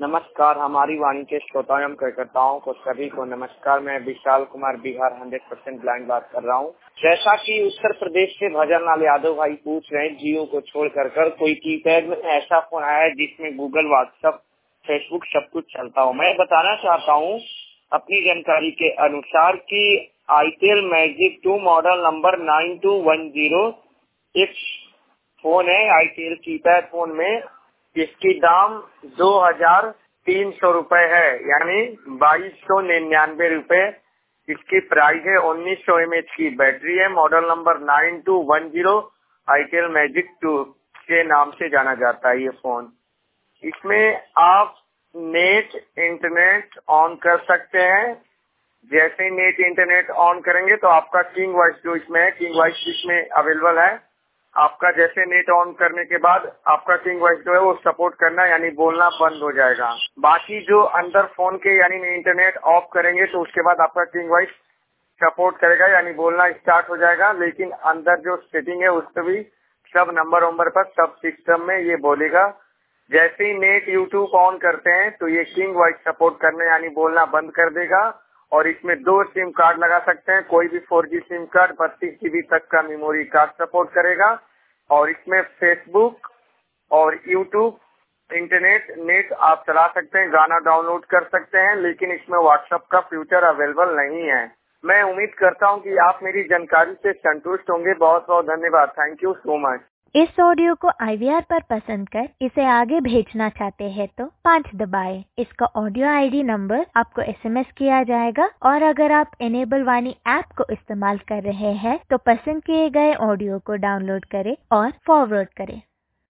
नमस्कार, हमारी वाणी के श्रोताओं एवं कार्यकर्ताओं को सभी को नमस्कार। मैं विशाल कुमार बिहार 100% ब्लाइंड बात कर रहा हूँ। जैसा कि उत्तर प्रदेश से भजन लाल यादव भाई पूछ रहे हैं, जियो को छोड़ कर कोई कीपैड में ऐसा फोन आया है जिसमें गूगल, व्हाट्सएप, फेसबुक सब कुछ चलता हो। मैं बताना चाहता हूँ अपनी जानकारी के अनुसार कि आईटेल मैजिक 2 मॉडल नंबर 9210 एक फोन है आईटेल कीपैड फोन में। इसकी दाम 2300 रुपए है, यानी 2299 रुपए इसकी प्राइस है। 1900 mAh की बैटरी है। मॉडल नंबर 9210 आईटेल मैजिक 2 के नाम से जाना जाता है ये फोन। इसमें आप नेट इंटरनेट ऑन कर सकते हैं। जैसे ही नेट इंटरनेट ऑन करेंगे तो आपका किंग वॉइस जो इसमें है, किंग वॉइस इसमें अवेलेबल है। आपका जैसे नेट ऑन करने के बाद आपका किंग वॉइस जो है वो सपोर्ट करना यानी बोलना बंद हो जाएगा। बाकी जो अंदर फोन के यानी इंटरनेट ऑफ करेंगे तो उसके बाद आपका किंग वॉइस सपोर्ट करेगा यानी बोलना स्टार्ट हो जाएगा। लेकिन अंदर जो सेटिंग है उसमें भी सब नंबर पर सब सिस्टम में ये बोलेगा। जैसे ही नेट यूट्यूब ऑन करते हैं तो ये किंग वॉइस सपोर्ट करने यानी बोलना बंद कर देगा। और इसमें 2 सिम कार्ड लगा सकते हैं। कोई भी 4G सिम कार्ड 32 GB तक का मेमोरी कार्ड सपोर्ट करेगा। और इसमें फेसबुक और यूट्यूब इंटरनेट नेट आप चला सकते हैं, गाना डाउनलोड कर सकते हैं। लेकिन इसमें व्हाट्सएप का फीचर अवेलेबल नहीं है। मैं उम्मीद करता हूं कि आप मेरी जानकारी से संतुष्ट होंगे। बहुत बहुत धन्यवाद। Thank you so much. इस ऑडियो को IVR पर पसंद कर इसे आगे भेजना चाहते हैं तो 5 दबाएं। इसका ऑडियो ID नंबर आपको SMS किया जाएगा। और अगर आप इनेबल वाणी ऐप को इस्तेमाल कर रहे हैं तो पसंद किए गए ऑडियो को डाउनलोड करें और फॉरवर्ड करें।